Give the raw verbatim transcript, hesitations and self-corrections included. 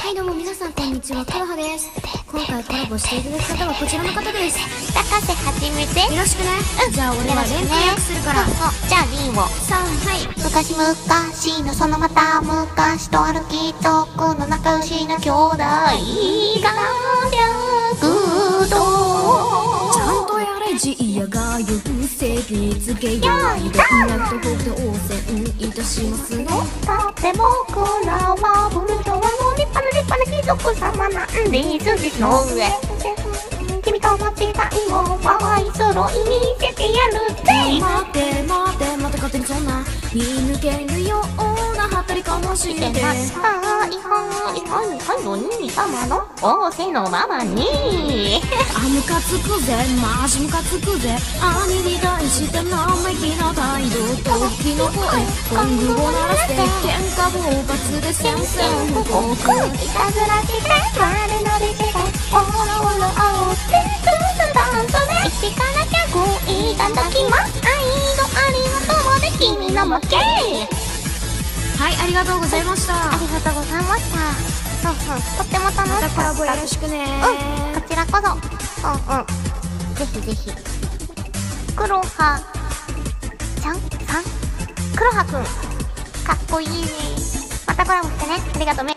はい、どうも皆さんこんにちは、黒羽です。今回コラボしていただく方はこちらの方です。 高瀬はじめて。 よろしくね。 うん、 じゃあ俺は連携役するから。 じゃあリンを。 さあ、はい。 昔昔のそのまた昔と歩きとくの仲良しな兄弟が躍動。 ちゃんとやれジイヤが呼ぶ正義につけよう。どんなとこで応戦いたしますの。 だって僕らはブルジョワの立派な立派な貴族様なんです。の上君と間違いをわいそろい見せてやるぜ。 待て待て待て、勝手にそんな見抜けるようなはったりかもしれない。 はいはいはいはいの兄様の仰せのままにあ、ムカつくぜ、マジムカつくぜ。兄に対して生意気な態度と気の声、ゴングを鳴らして喧嘩勃発で宣戦布告。 いたずらして丸のりしてオロオロ煽ってトゥースダンスで生きてかなきゃごいただきます。愛のありがとうで君の負け。 はい、ありがとうございました。 ありがとうございました。うんうん、とっても楽しかった。 またコラボよろしくね。 うん、こちらこそ。うんうん、ぜひぜひ。黒羽ちゃんさん、黒羽くんかっこいいね。またコラボしてね。ありがとうね。